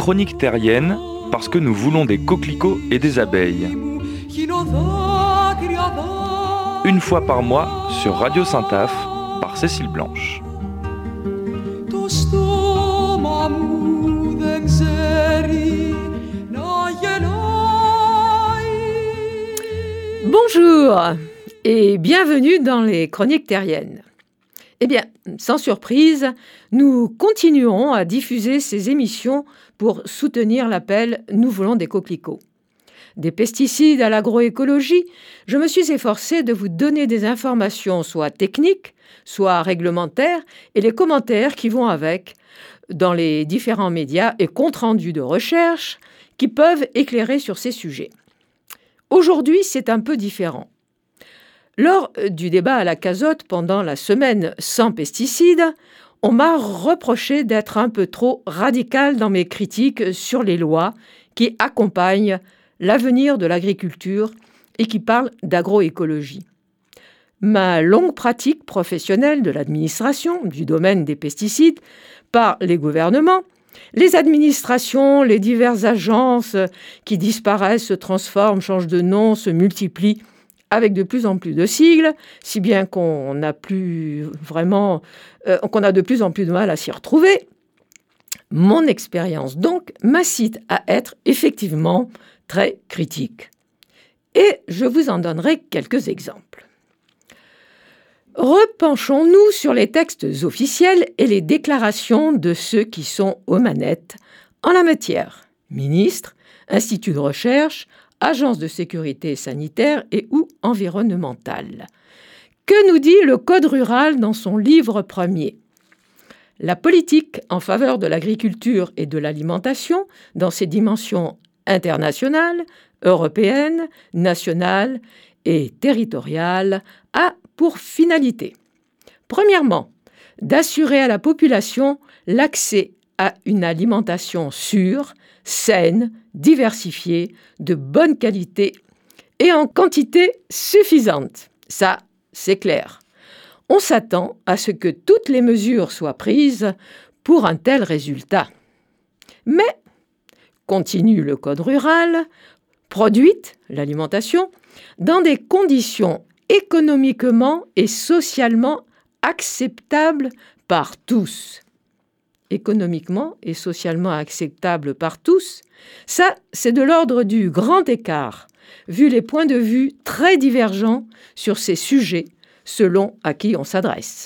chroniques terriennes parce que nous voulons des coquelicots et des abeilles. Une fois par mois sur Radio Saint-Aph par Cécile Blanche. Bonjour et bienvenue dans les chroniques terriennes. Eh bien, sans surprise, nous continuons à diffuser ces émissions pour soutenir l'appel « Nous voulons des coquelicots ». Des pesticides à l'agroécologie, je me suis efforcée de vous donner des informations soit techniques, soit réglementaires et les commentaires qui vont avec dans les différents médias et comptes rendus de recherche qui peuvent éclairer sur ces sujets. Aujourd'hui, c'est un peu différent. Lors du débat à la Cazotte pendant la semaine sans pesticides, on m'a reproché d'être un peu trop radical dans mes critiques sur les lois qui accompagnent l'avenir de l'agriculture et qui parlent d'agroécologie. Ma longue pratique professionnelle de l'administration du domaine des pesticides par les gouvernements, les administrations, les diverses agences qui disparaissent, se transforment, changent de nom, se multiplient avec de plus en plus de sigles, si bien qu'on a de plus en plus de mal à s'y retrouver. Mon expérience, donc, m'incite à être effectivement très critique. Et je vous en donnerai quelques exemples. Repenchons-nous sur les textes officiels et les déclarations de ceux qui sont aux manettes en la matière. Ministres, instituts de recherche, agences de sécurité sanitaire et ou environnementale. Que nous dit le Code rural dans son livre premier ? La politique en faveur de l'agriculture et de l'alimentation, dans ses dimensions internationales, européennes, nationales et territoriales, a pour finalité, premièrement, d'assurer à la population l'accès à une alimentation sûre, saine, diversifiée, de bonne qualité et en quantité suffisante. Ça, c'est clair. On s'attend à ce que toutes les mesures soient prises pour un tel résultat. Mais, continue le Code rural, produite, l'alimentation, dans des conditions économiquement et socialement acceptables par tous. Économiquement et socialement acceptable par tous, ça, c'est de l'ordre du grand écart, vu les points de vue très divergents sur ces sujets, selon à qui on s'adresse.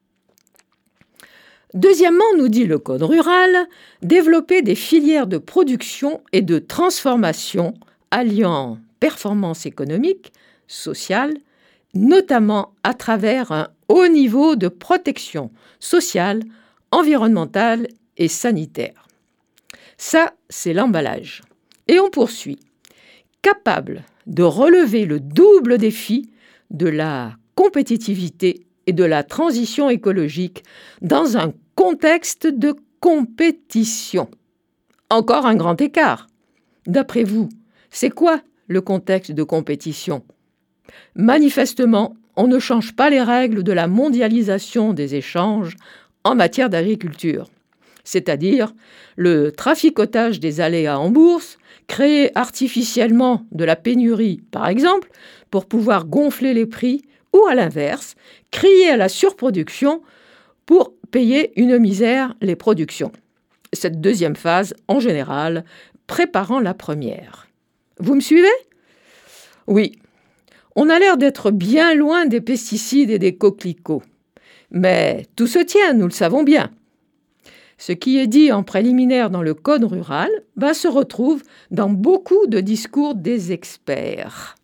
Deuxièmement, nous dit le Code rural, développer des filières de production et de transformation alliant performance économique, sociale, notamment à travers un haut niveau de protection sociale, environnementale et sanitaire. Ça, c'est l'emballage. Et on poursuit. Capable de relever le double défi de la compétitivité et de la transition écologique dans un contexte de compétition. Encore un grand écart. D'après vous, c'est quoi le contexte de compétition ? Manifestement, on ne change pas les règles de la mondialisation des échanges en matière d'agriculture, c'est-à-dire le traficotage des aléas en bourse, créer artificiellement de la pénurie, par exemple, pour pouvoir gonfler les prix, ou à l'inverse, crier à la surproduction pour payer une misère les productions. Cette deuxième phase, en général, préparant la première. Vous me suivez ? Oui. On a l'air d'être bien loin des pesticides et des coquelicots. Mais tout se tient, nous le savons bien. Ce qui est dit en préliminaire dans le Code rural se retrouve dans beaucoup de discours des experts.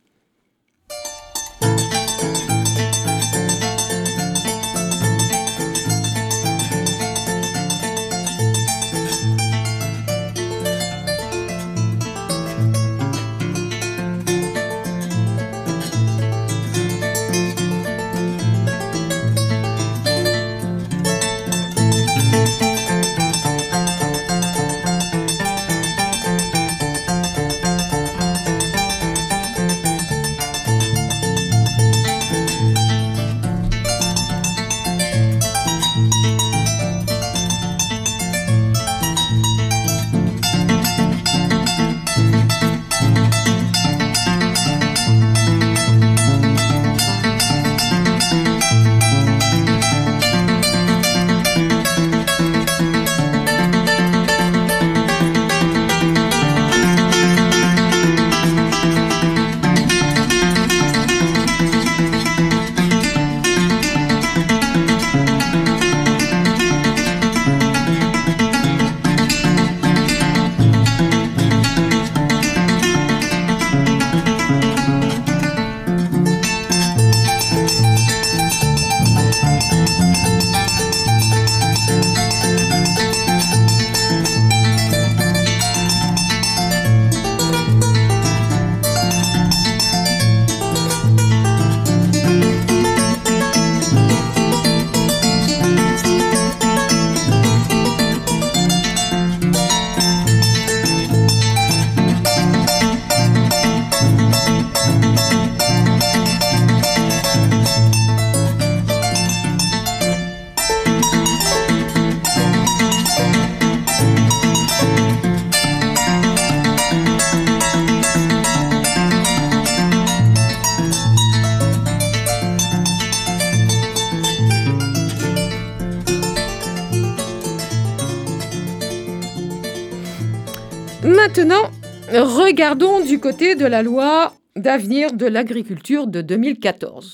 maintenant, regardons du côté de la loi d'avenir de l'agriculture de 2014.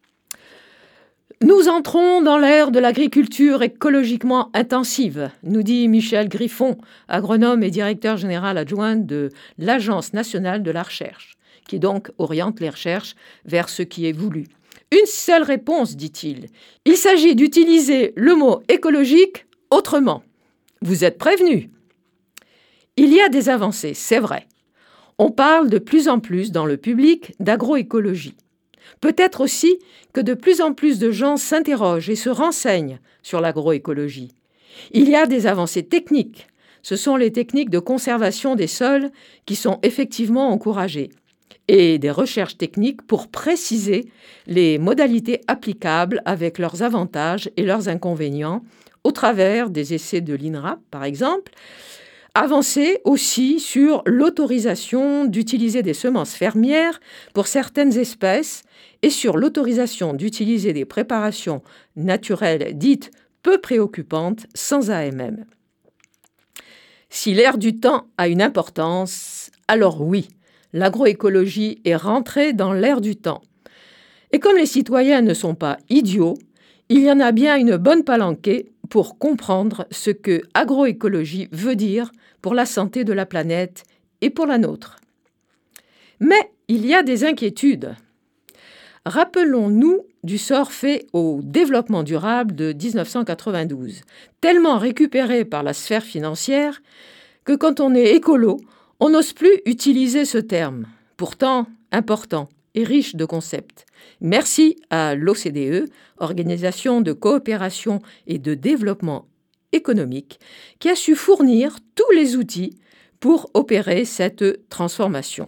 Nous entrons dans l'ère de l'agriculture écologiquement intensive, nous dit Michel Griffon, agronome et directeur général adjoint de l'Agence nationale de la recherche, qui donc oriente les recherches vers ce qui est voulu. Une seule réponse, dit-il. Il s'agit d'utiliser le mot écologique autrement. Vous êtes prévenus. Il y a des avancées, c'est vrai. On parle de plus en plus dans le public d'agroécologie. Peut-être aussi que de plus en plus de gens s'interrogent et se renseignent sur l'agroécologie. Il y a des avancées techniques. Ce sont les techniques de conservation des sols qui sont effectivement encouragées. Et des recherches techniques pour préciser les modalités applicables avec leurs avantages et leurs inconvénients, au travers des essais de l'INRA, par exemple. Avancer aussi sur l'autorisation d'utiliser des semences fermières pour certaines espèces et sur l'autorisation d'utiliser des préparations naturelles dites peu préoccupantes sans AMM. Si l'air du temps a une importance, alors oui, l'agroécologie est rentrée dans l'air du temps. Et comme les citoyens ne sont pas idiots, il y en a bien une bonne palanquée pour comprendre ce que agroécologie veut dire pour la santé de la planète et pour la nôtre. Mais il y a des inquiétudes. Rappelons-nous du sort fait au développement durable de 1992, tellement récupéré par la sphère financière que quand on est écolo, on n'ose plus utiliser ce terme, pourtant important et riche de concepts. Merci à l'OCDE, Organisation de coopération et de développement économique, qui a su fournir tous les outils pour opérer cette transformation.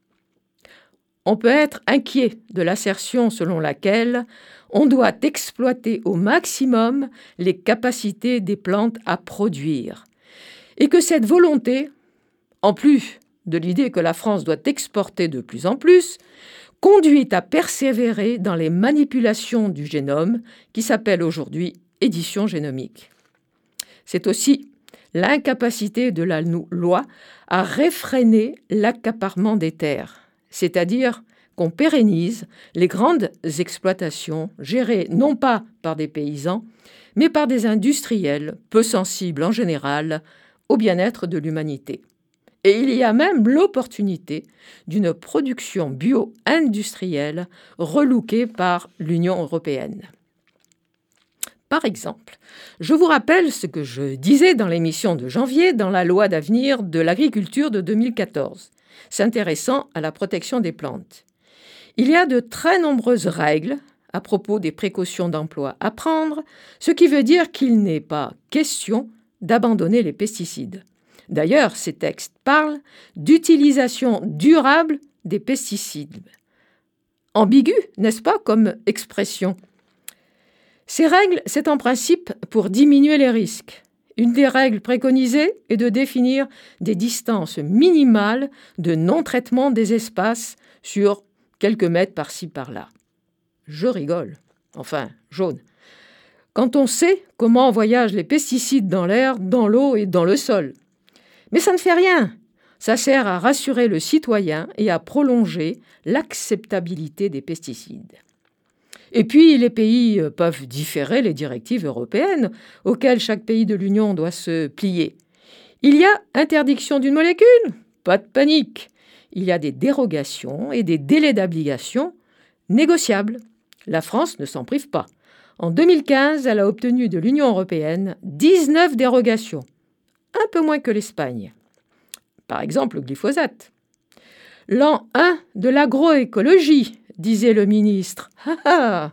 On peut être inquiet de l'assertion selon laquelle on doit exploiter au maximum les capacités des plantes à produire, et que cette volonté, en plus de l'idée que la France doit exporter de plus en plus, conduit à persévérer dans les manipulations du génome qui s'appellent aujourd'hui édition génomique. C'est aussi l'incapacité de la loi à réfréner l'accaparement des terres, c'est-à-dire qu'on pérennise les grandes exploitations gérées non pas par des paysans, mais par des industriels peu sensibles en général au bien-être de l'humanité. Et il y a même l'opportunité d'une production bio-industrielle relookée par l'Union européenne. Par exemple, je vous rappelle ce que je disais dans l'émission de janvier dans la loi d'avenir de l'agriculture de 2014, s'intéressant à la protection des plantes. Il y a de très nombreuses règles à propos des précautions d'emploi à prendre, ce qui veut dire qu'il n'est pas question d'abandonner les pesticides. D'ailleurs, ces textes parlent d'utilisation durable des pesticides. Ambigu, n'est-ce pas, comme expression? Ces règles, c'est en principe pour diminuer les risques. Une des règles préconisées est de définir des distances minimales de non-traitement des espaces sur quelques mètres par-ci, par-là. Je rigole. Enfin, jaune. Quand on sait comment voyagent les pesticides dans l'air, dans l'eau et dans le sol. Mais ça ne fait rien. Ça sert à rassurer le citoyen et à prolonger l'acceptabilité des pesticides. Et puis, les pays peuvent différer les directives européennes auxquelles chaque pays de l'Union doit se plier. Il y a interdiction d'une molécule? Pas de panique. Il y a des dérogations et des délais d'application négociables. La France ne s'en prive pas. En 2015, elle a obtenu de l'Union européenne 19 dérogations. Un peu moins que l'Espagne. Par exemple, le glyphosate. L'an 1 de l'agroécologie, disait le ministre. Ha ha!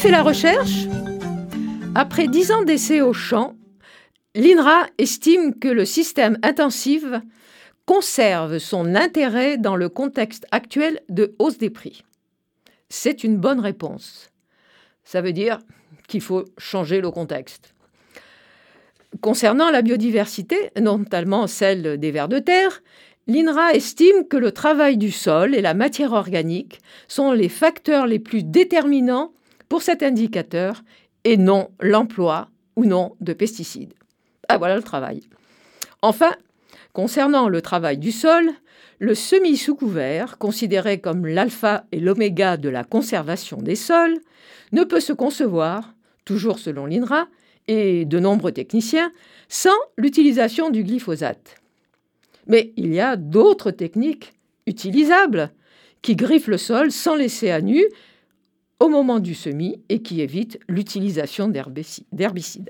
fait la recherche ? Après 10 ans d'essais au champ, l'INRA estime que le système intensif conserve son intérêt dans le contexte actuel de hausse des prix. C'est une bonne réponse. Ça veut dire qu'il faut changer le contexte. Concernant la biodiversité, notamment celle des vers de terre, l'INRA estime que le travail du sol et la matière organique sont les facteurs les plus déterminants pour cet indicateur et non l'emploi ou non de pesticides. Ah, voilà le travail. Enfin, concernant le travail du sol, le semis sous couvert, considéré comme l'alpha et l'oméga de la conservation des sols, ne peut se concevoir, toujours selon l'INRA et de nombreux techniciens, sans l'utilisation du glyphosate. Mais il y a d'autres techniques utilisables qui griffent le sol sans laisser à nu au moment du semis et qui évitent l'utilisation d'herbicides.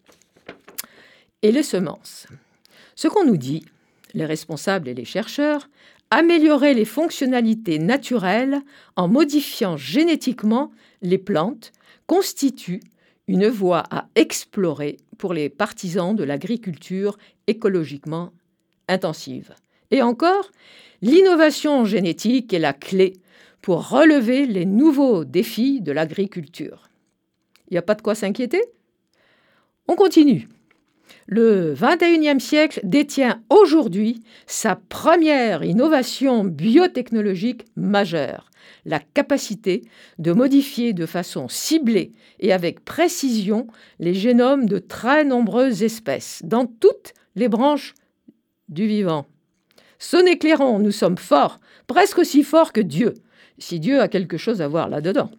Et les semences. Ce qu'on nous dit, les responsables et les chercheurs, améliorer les fonctionnalités naturelles en modifiant génétiquement les plantes constitue une voie à explorer pour les partisans de l'agriculture écologiquement intensive. Et encore, l'innovation génétique est la clé pour relever les nouveaux défis de l'agriculture. Il n'y a pas de quoi s'inquiéter ? On continue. Le XXIe siècle détient aujourd'hui sa première innovation biotechnologique majeure, la capacité de modifier de façon ciblée et avec précision les génomes de très nombreuses espèces dans toutes les branches du vivant. Sonnez clairon, nous sommes forts, presque aussi forts que Dieu, si Dieu a quelque chose à voir là-dedans.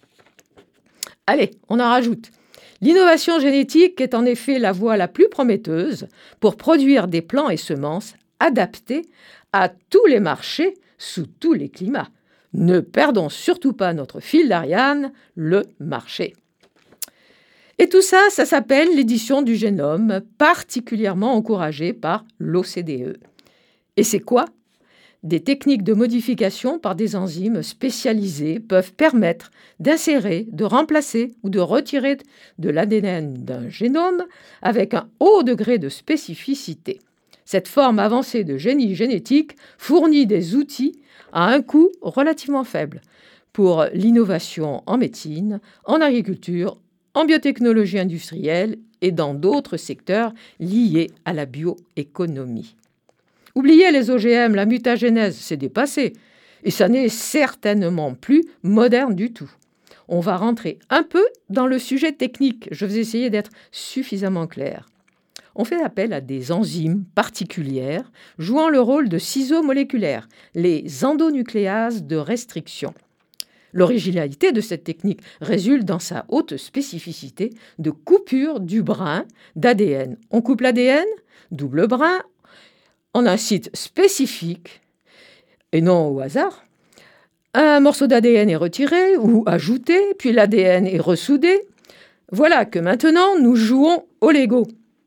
Allez, on en rajoute. L'innovation génétique est en effet la voie la plus prometteuse pour produire des plants et semences adaptés à tous les marchés sous tous les climats. Ne perdons surtout pas notre fil d'Ariane, le marché. Et tout ça, ça s'appelle l'édition du génome, particulièrement encouragée par l'OCDE. Et c'est quoi ? Des techniques de modification par des enzymes spécialisées peuvent permettre d'insérer, de remplacer ou de retirer de l'ADN d'un génome avec un haut degré de spécificité. Cette forme avancée de génie génétique fournit des outils à un coût relativement faible pour l'innovation en médecine, en agriculture, en biotechnologie industrielle et dans d'autres secteurs liés à la bioéconomie. Oubliez les OGM, la mutagénèse, c'est dépassé. Et ça n'est certainement plus moderne du tout. On va rentrer un peu dans le sujet technique. Je vais essayer d'être suffisamment clair. On fait appel à des enzymes particulières jouant le rôle de ciseaux moléculaires, les endonucléases de restriction. L'originalité de cette technique résulte dans sa haute spécificité de coupure du brin d'ADN. On coupe l'ADN, double brin, en un site spécifique, et non au hasard. Un morceau d'ADN est retiré ou ajouté, puis l'ADN est ressoudé. Voilà que maintenant, nous jouons au Lego.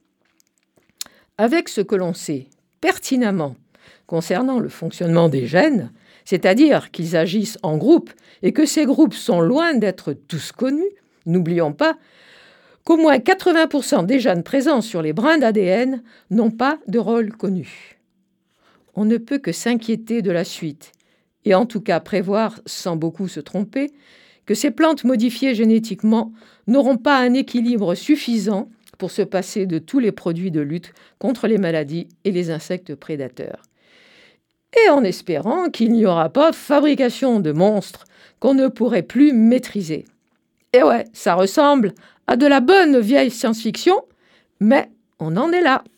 Avec ce que l'on sait pertinemment concernant le fonctionnement des gènes, c'est-à-dire qu'ils agissent en groupe et que ces groupes sont loin d'être tous connus, n'oublions pas qu'au moins 80% des gènes présents sur les brins d'ADN n'ont pas de rôle connu. On ne peut que s'inquiéter de la suite, et en tout cas prévoir, sans beaucoup se tromper, que ces plantes modifiées génétiquement n'auront pas un équilibre suffisant pour se passer de tous les produits de lutte contre les maladies et les insectes prédateurs. Et en espérant qu'il n'y aura pas fabrication de monstres qu'on ne pourrait plus maîtriser. Et ouais, ça ressemble à de la bonne vieille science-fiction, mais on en est là.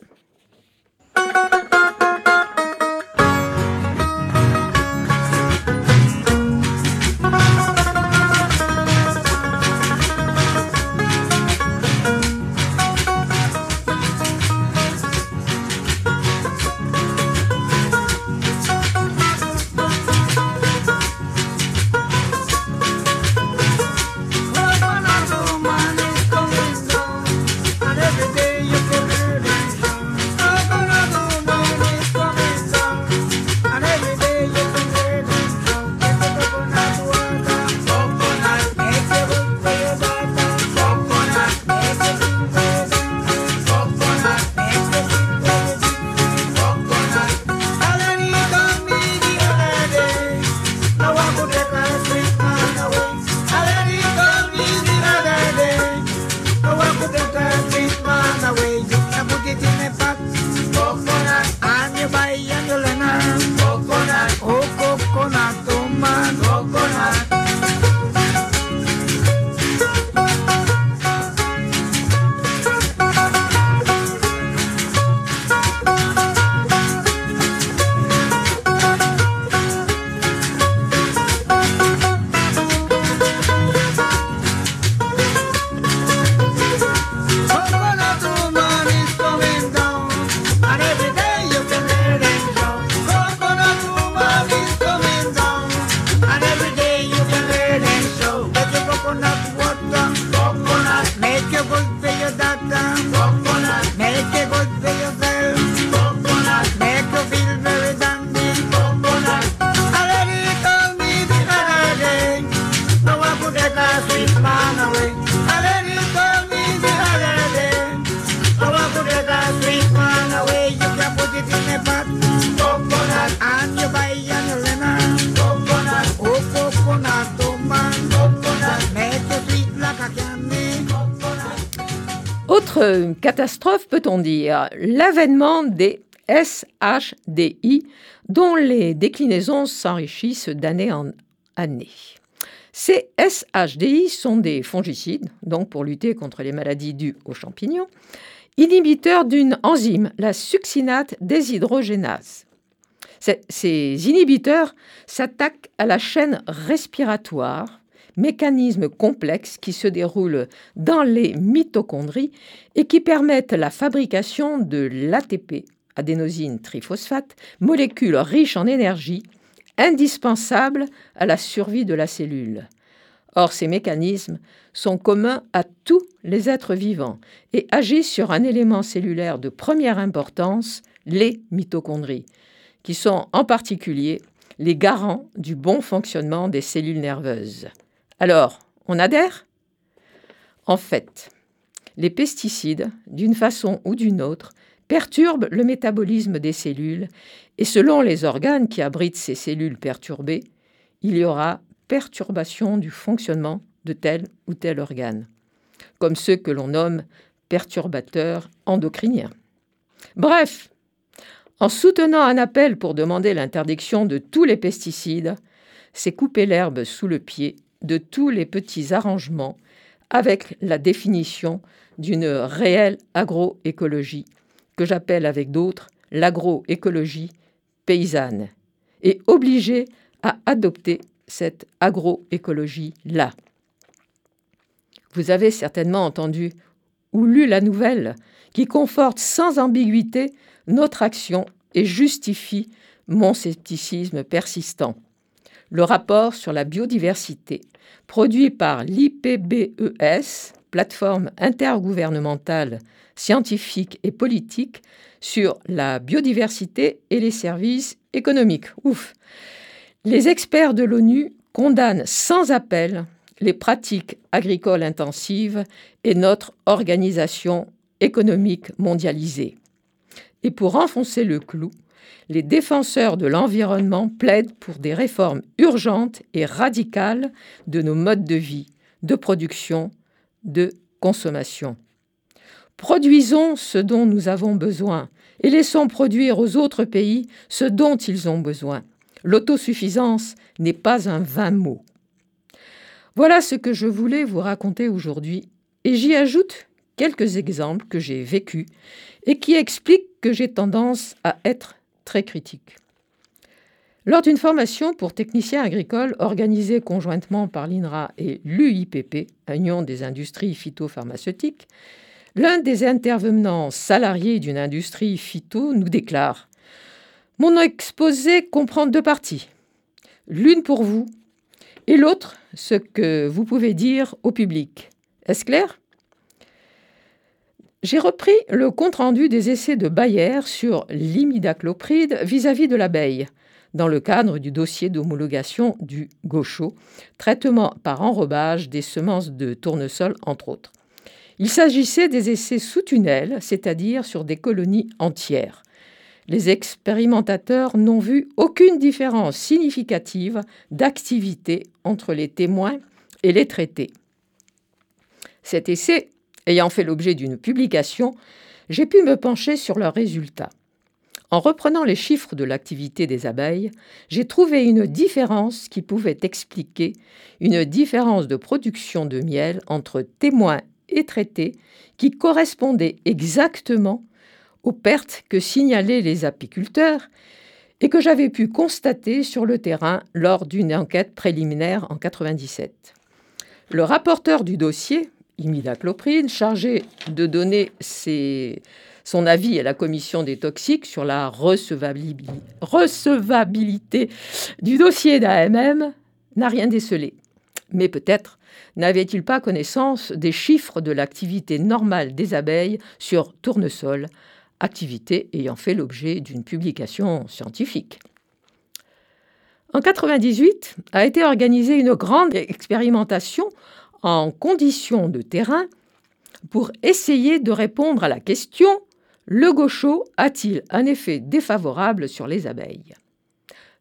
Autre catastrophe, peut-on dire, l'avènement des SHDI, dont les déclinaisons s'enrichissent d'année en année. Ces SHDI sont des fongicides, donc pour lutter contre les maladies dues aux champignons, inhibiteurs d'une enzyme, la succinate déshydrogénase. Ces inhibiteurs s'attaquent à la chaîne respiratoire, mécanisme complexe qui se déroule dans les mitochondries et qui permettent la fabrication de l'ATP, adénosine triphosphate, molécule riche en énergie, indispensable à la survie de la cellule. Or, ces mécanismes sont communs à tous les êtres vivants et agissent sur un élément cellulaire de première importance, les mitochondries, qui sont en particulier les garants du bon fonctionnement des cellules nerveuses. Alors, on adhère ? En fait, les pesticides, d'une façon ou d'une autre, perturbent le métabolisme des cellules et selon les organes qui abritent ces cellules perturbées, il y aura perturbation du fonctionnement de tel ou tel organe, comme ceux que l'on nomme perturbateurs endocriniens. Bref, en soutenant un appel pour demander l'interdiction de tous les pesticides, c'est couper l'herbe sous le pied de tous les petits arrangements avec la définition d'une réelle agroécologie, que j'appelle avec d'autres l'agroécologie paysanne, et obliger à adopter cette agroécologie-là. Vous avez certainement entendu ou lu la nouvelle qui conforte sans ambiguïté notre action et justifie mon scepticisme persistant. Le rapport sur la biodiversité, produit par l'IPBES, plateforme intergouvernementale scientifique et politique sur la biodiversité et les services économiques. Ouf. Les experts de l'ONU condamnent sans appel les pratiques agricoles intensives et notre organisation économique mondialisée. Et pour enfoncer le clou, les défenseurs de l'environnement plaident pour des réformes urgentes et radicales de nos modes de vie, de production, de consommation. Produisons ce dont nous avons besoin et laissons produire aux autres pays ce dont ils ont besoin. L'autosuffisance n'est pas un vain mot. Voilà ce que je voulais vous raconter aujourd'hui et j'y ajoute quelques exemples que j'ai vécus et qui expliquent que j'ai tendance à être très critique. Lors d'une formation pour techniciens agricoles organisée conjointement par l'INRA et l'UIPP, Union des industries phytopharmaceutiques, l'un des intervenants salariés d'une industrie phyto nous déclare « Mon exposé comprend deux parties, l'une pour vous et l'autre ce que vous pouvez dire au public. Est-ce clair ?» J'ai repris le compte-rendu des essais de Bayer sur l'imidaclopride vis-à-vis de l'abeille, dans le cadre du dossier d'homologation du Gaucho, traitement par enrobage des semences de tournesol, entre autres. Il s'agissait des essais sous tunnel, c'est-à-dire sur des colonies entières. Les expérimentateurs n'ont vu aucune différence significative d'activité entre les témoins et les traités. Cet essai ayant fait l'objet d'une publication, j'ai pu me pencher sur leurs résultats. En reprenant les chiffres de l'activité des abeilles, j'ai trouvé une différence qui pouvait expliquer une différence de production de miel entre témoins et traités qui correspondait exactement aux pertes que signalaient les apiculteurs et que j'avais pu constater sur le terrain lors d'une enquête préliminaire en 1997. Le rapporteur du dossier, imidaclopride, chargé de donner son avis à la commission des toxiques sur la recevabilité du dossier d'AMM, n'a rien décelé. Mais peut-être n'avait-il pas connaissance des chiffres de l'activité normale des abeilles sur tournesol, activité ayant fait l'objet d'une publication scientifique. En 1998 a été organisée une grande expérimentation en conditions de terrain pour essayer de répondre à la question « Le Gaucho a-t-il un effet défavorable sur les abeilles ?»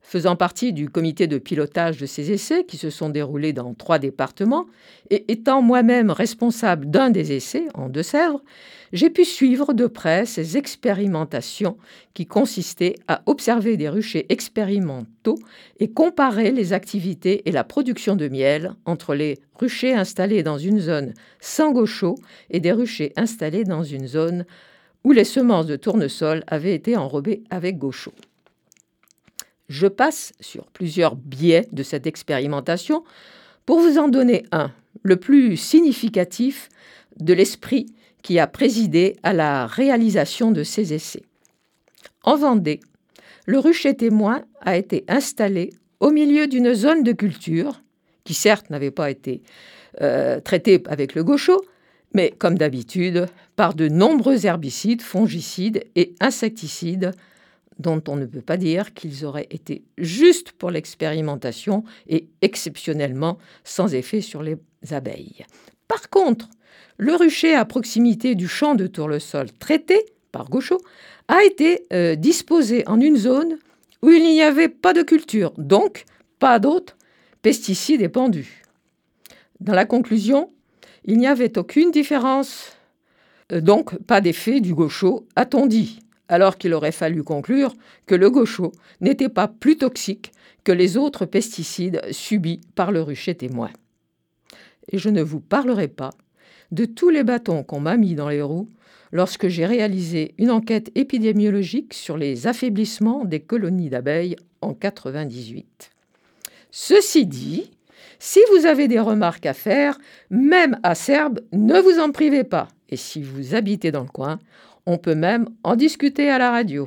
Faisant partie du comité de pilotage de ces essais qui se sont déroulés dans 3 départements et étant moi-même responsable d'un des essais en Deux-Sèvres, j'ai pu suivre de près ces expérimentations qui consistaient à observer des ruchers expérimentaux et comparer les activités et la production de miel entre les ruchers installés dans une zone sans gauchos et des ruchers installés dans une zone où les semences de tournesol avaient été enrobées avec gauchos. Je passe sur plusieurs biais de cette expérimentation pour vous en donner un, le plus significatif de l'esprit qui a présidé à la réalisation de ces essais. En Vendée, le rucher témoin a été installé au milieu d'une zone de culture qui certes n'avait pas été traitée avec le gaucho, mais comme d'habitude par de nombreux herbicides, fongicides et insecticides dont on ne peut pas dire qu'ils auraient été juste pour l'expérimentation et exceptionnellement sans effet sur les abeilles. Par contre, le rucher à proximité du champ de tournesol traité par gaucho a été disposé en une zone où il n'y avait pas de culture, donc pas d'autres pesticides épandus. Dans la conclusion, il n'y avait aucune différence, donc pas d'effet du gaucho, a-t-on dit, alors qu'il aurait fallu conclure que le gaucho n'était pas plus toxique que les autres pesticides subis par le rucher témoin. Et je ne vous parlerai pas de tous les bâtons qu'on m'a mis dans les roues lorsque j'ai réalisé une enquête épidémiologique sur les affaiblissements des colonies d'abeilles en 1998. Ceci dit, si vous avez des remarques à faire, même acerbes, ne vous en privez pas. Et si vous habitez dans le coin, on peut même en discuter à la radio.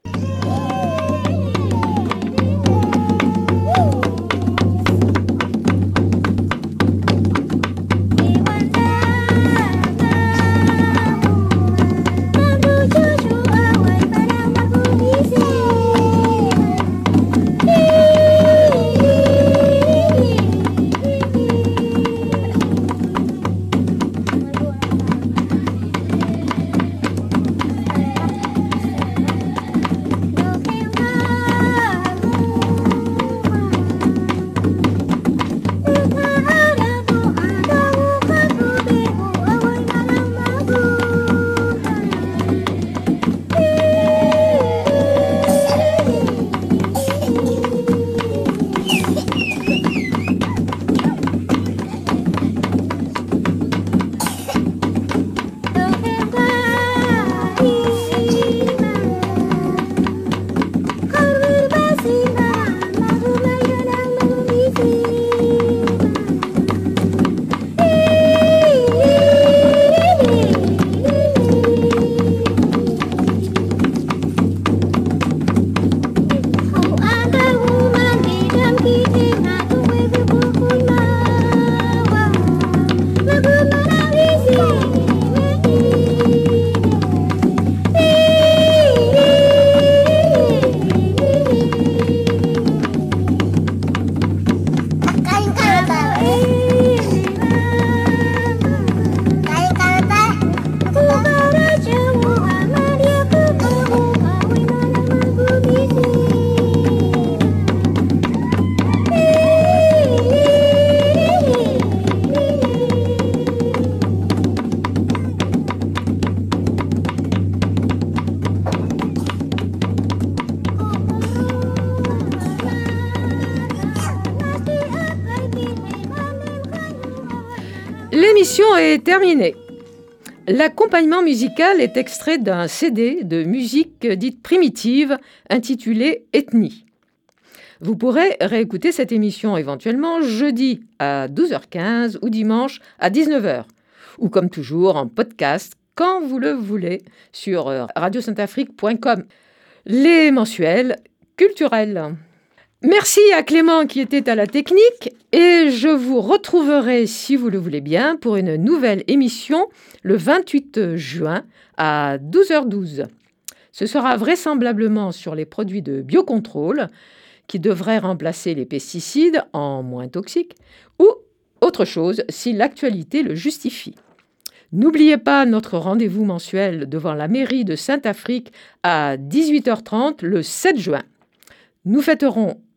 L'émission est terminée. L'accompagnement musical est extrait d'un CD de musique dite primitive intitulé Ethnie. Vous pourrez réécouter cette émission éventuellement jeudi à 12h15 ou dimanche à 19h, ou comme toujours en podcast quand vous le voulez sur radiosaintafrique.com. Les mensuels culturels. Merci à Clément qui était à la technique et je vous retrouverai, si vous le voulez bien, pour une nouvelle émission le 28 juin à 12h12. Ce sera vraisemblablement sur les produits de biocontrôle qui devraient remplacer les pesticides en moins toxiques ou autre chose si l'actualité le justifie. N'oubliez pas notre rendez-vous mensuel devant la mairie de Saint-Afrique à 18h30 le 7 juin. Nous fêterons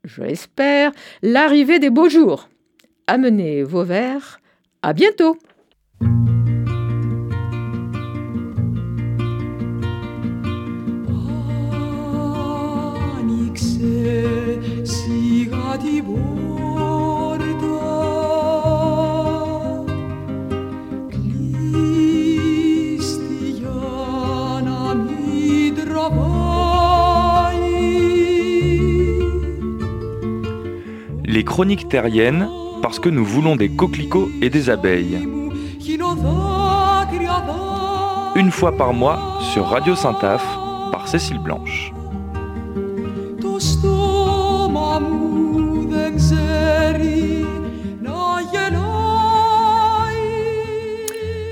je l'espère, l'arrivée des beaux jours. Amenez vos verres. À bientôt! Les chroniques terriennes, parce que nous voulons des coquelicots et des abeilles. Une fois par mois sur Radio Saint-Aph par Cécile Blanche.